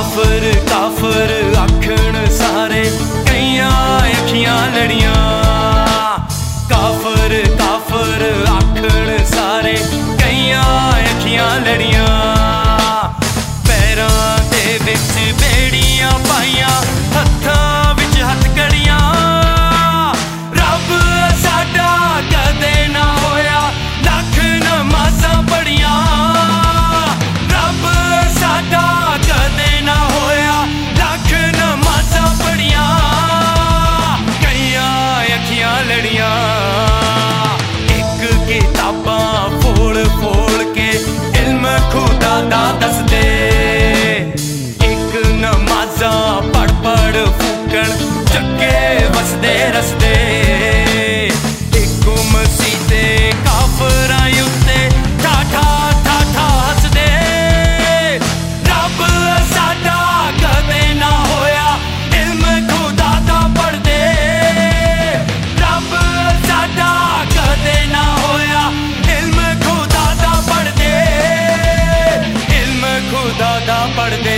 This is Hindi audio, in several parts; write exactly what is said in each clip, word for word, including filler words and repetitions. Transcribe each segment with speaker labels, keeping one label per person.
Speaker 1: काफर काफर आखण सारे कईयां अखियां लड़ियां। काफर काफर आखण सारे कईयां अखियां लड़ियां। पैरां दे विच बेड़ियां पाइयां हत्थां विच हथकड़ियां। रब साडा कदे ना होया लख नमाज़ां पढ़ियां। रब साडा कदे ना होया लख नमाज़ां पढ़ियां। कईयां अखियां लड़ियां। एक किताबां फोड़ फोड़ के इल्म खुदा दा दसदे। एक नमाज़ां पढ़ पढ़ फूकण चक्के वसदे रसदे। एक मसीते काफरां उत्ते ठाठा ठाठा हसदे। रब साडा कदे ना होया इल्म खुदा दा पढ़दे। रब साडा कदे ना होया इल्म खुदा दा पढ़दे। इल्म खुदा दा पढ़दे।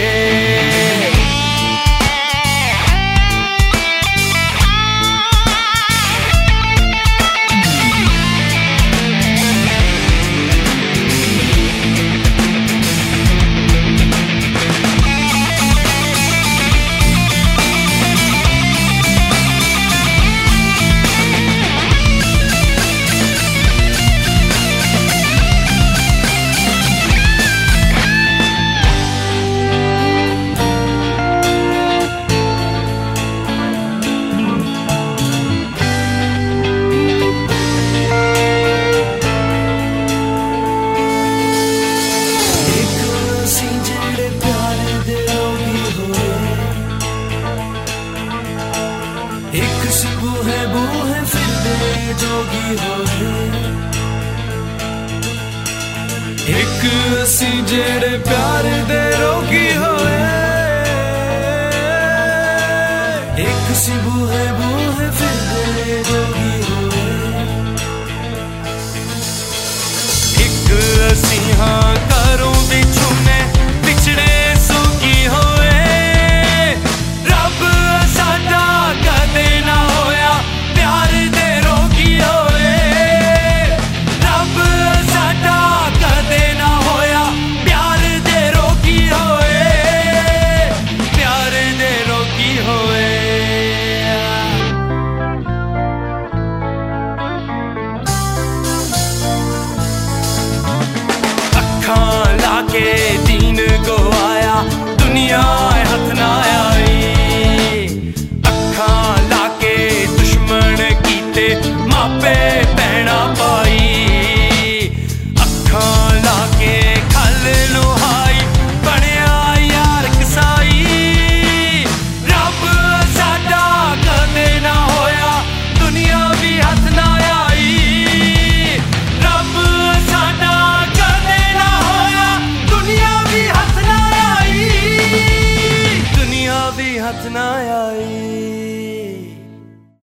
Speaker 1: एक सी बूहे बूहे फिरदे जोगी होए। एक असी जेड़े प्यार दे रोगी होए। एक सी बूहे बूहे फिरदे जोगी होए। एक असी हाँ घरों विचों ने पिछड़े सोगी होए। रब साडा कदे ना होया प्यार दे रोगी होए। रब साडा कदे ना होया प्यार दे रोगी होए। प्यार दे रोगी होए। अखां लाके दीन को आया दुनिया हथ